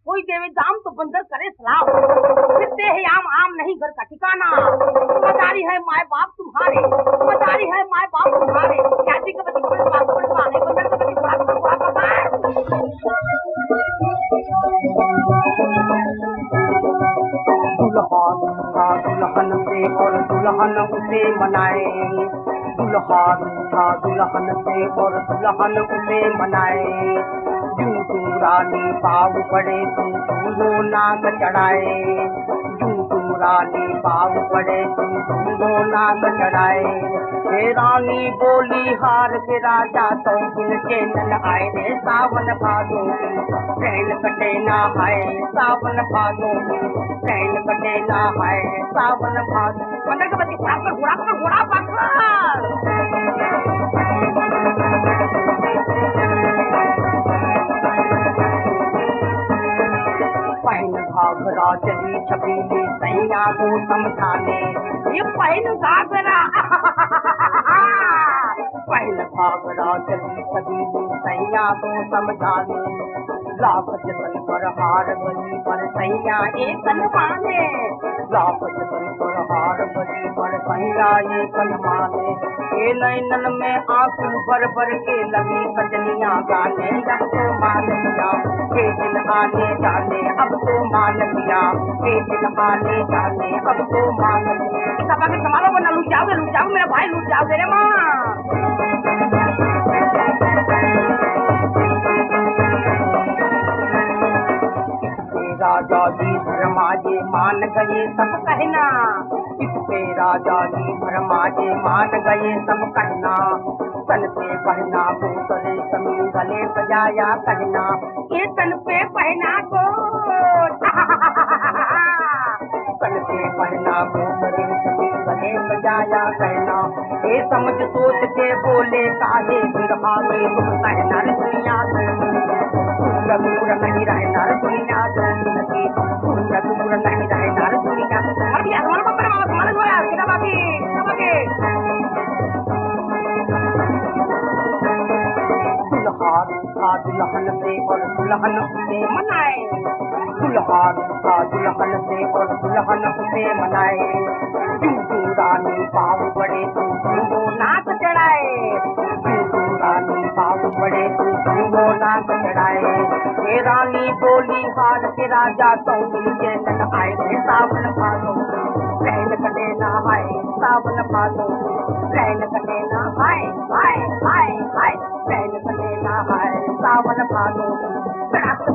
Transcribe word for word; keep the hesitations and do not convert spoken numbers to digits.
कोई देवे दाम तो बंदर करे सलाम, फिरते हैं आम आम नहीं घर का ठिकाना। मदारी है माए बाप तुम्हारे, मदारी है माए बाप तुम्हारे, जाति के बच्चे बड़े बाप बड़े बाने बंदर के बच्चे बुरा बुरा बुरा दुल्हा दुल्हन से और दुल्हन उसे मनाए, दुल्हा रूठा दुल्हन से और दुल्हन उसे मनाए। जू तू रानी पाव पड़े तू तू नाक चढ़ाए, जू तू रानी पाव पड़े तू तू नाक चढ़ाए। हे रानी बोली हार के राजा तो दिन चैनन आए रे सावन भादो ट्रेन कटे ना आए, सावन भादो ट्रेन कटे ना आए, सावन भादो। बंदर के बच्चे घोड़ा पर घोड़ा पर घोड़ा पकड़। पहन घाघरा चली छपीली सैया को समझाने, ये पहन घाघरा पहन घाघरा चली छपीली सैया को समझाने। लाख जतन पर हार गली पर सैया एक माने, लाख जतन पर हार गली पर सैया एक माने। ए नैनन में आंसू भर भर के लगी सजनिया गाने, अब तो मान लिया के दिन आने जाने, अब तो मान लिया के दिन आने जाने, अब तो मान लिया। सब आगे संभालो वरना लूट जाओगे, लूट जाओगे मेरा भाई, लूट जाओगे रे माँ। राजा जी धर्माजे मान गए सब कहना, इससे राजा जी धर्माजे मान गए सब कहना। तन पे पहना को तले समी गले सजाया कहना, ये तन पे पहना को तन पे पहना को तले समी गले सजाया कहना। ये समझ सोच के बोले काहे बिरहा में तुम कहना दुनिया दूर नहीं रहना दुनिया दूर दूर नहीं रहना दुनिया। मर गया हमारा बाप रे बाप, हमारा जो है कितना बाकी कितना बाकी। दुल्हा रूठा दुल्हन से और दुल्हन उसे मनाए, दुल्हा रूठा दुल्हन से और दुल्हन उसे मनाए। जू जू रानी पाव बड़े तू तू नाक चढ़ाए, जू जू रानी पाव बड़े तू तू नाक चढ़ाए। हे रानी बोली हार के राजा तो दिन चैनन आए रे सावन भादो ट्रेन कटे ना आए, सावन भादो ट्रेन कटे ना आए, आए आए आए ट्रेन कटे ना आए, सावन भादो।